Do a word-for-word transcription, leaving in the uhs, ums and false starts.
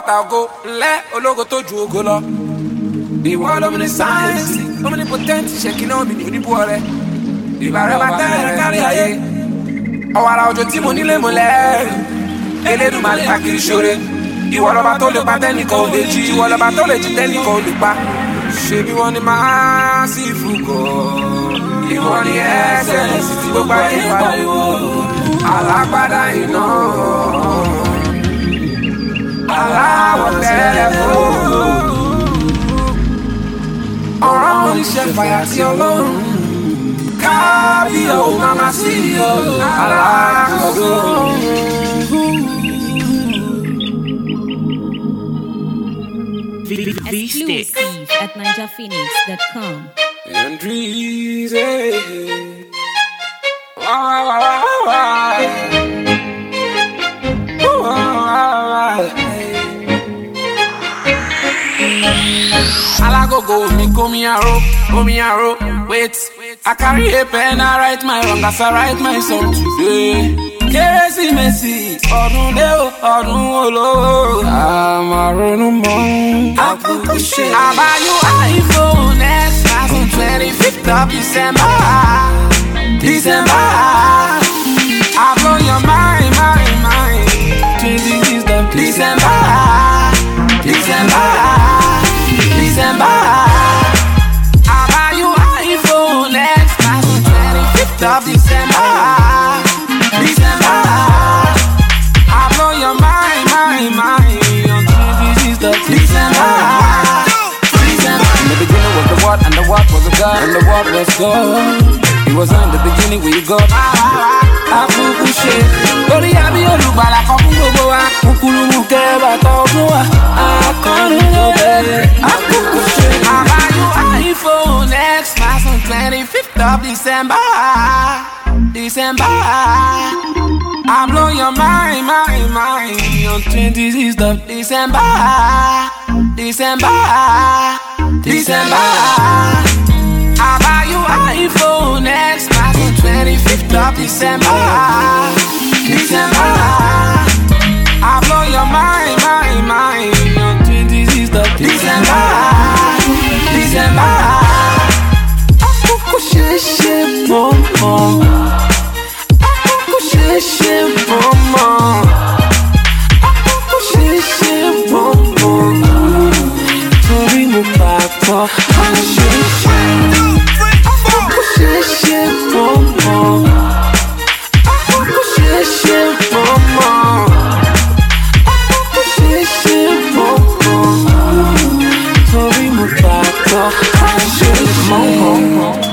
bàtà ògo ńlẹ́ ológo tó ju ògo lọ. Ìwọ lómìnir sáyẹ́nsì omnipotent ṣèkínà mi ní oníbú ọrẹ. Ìbá rẹ̀ bá tẹ́rẹ̀ kárí ayé. Ọ̀wàrà òjò tí mo nílé mo lẹ́rù. Elédùmarè káàkiri ṣoore. Ìwọ lọ́ba tó lè pa tẹ́nìkan ò lè jí. Ìwọ lọ́ba tó lè jí tẹ́nìkan ò lè pa. Ṣebí wọ́n ní máa sí ìfúkọ̀. Ìwọ ni ẹsẹ̀ sí ti gbogbo ayé pariwo. Alágbádá iná. Aláwọ̀ tẹ́lẹ̀ fún. Ọ̀rọ̀ oníṣẹ́ fàyà tí Ọlọ́run. Kábíyọ̀ ò máa máa sí o. Alákòóso. Exclusive at ninja phoenix dot com. And trees, eh. Wah, wah, wah, wah. Wah, wah, wah. Alagogo, me come here, come here, wait. I carry a pen, I write my wrong, as I write my song today. Kérésìmesì, ọdún dé o, ọdún olówó. Àmàrònú mọ́, àkókò ṣe. I buy you iPhone X on twenty-fifth of December. December. I blow your mind, mind, mind. twenty-sixth of December. December. December. I buy you iPhone X on twenty-fifth of December. December. I blow your mind, mind, mind. On twenty-sixth of December. December. In the beginning was the Word, and the Word was a God, and the Word was God. It was in the beginning with God. Àkókò ṣe lórí àbí olùgbàlà kan fún gbogbo wa. Kúkúrú mú kẹ́bà tọ́ fún wa. Akọni ló bẹ̀rẹ̀. Àkókò ṣe. I buy you iPhone X on twenty-fifth of December. December. I blow your mind, mind, mind. On twenty-sixth of December. December. December. I buy you iPhone X on twenty-fifth of December. December. I blow your mind, mind, mind. On twenty-sixth of December. December. Akókò ṣe ṣe mọ́mọ́. Akókò ṣe ṣe mọ́mọ́. Akókò ṣe ṣe mọ́mọ́. Torí mo gbàgbọ́. Ṣe ṣe. Akókò ṣe ṣe mọ́mọ́. Akókò ṣe ṣe mọ́mọ́. Akókò ṣe ṣe mọ́mọ́. Torí mo gbàgbọ́. Ṣe ṣe mọ́mọ́.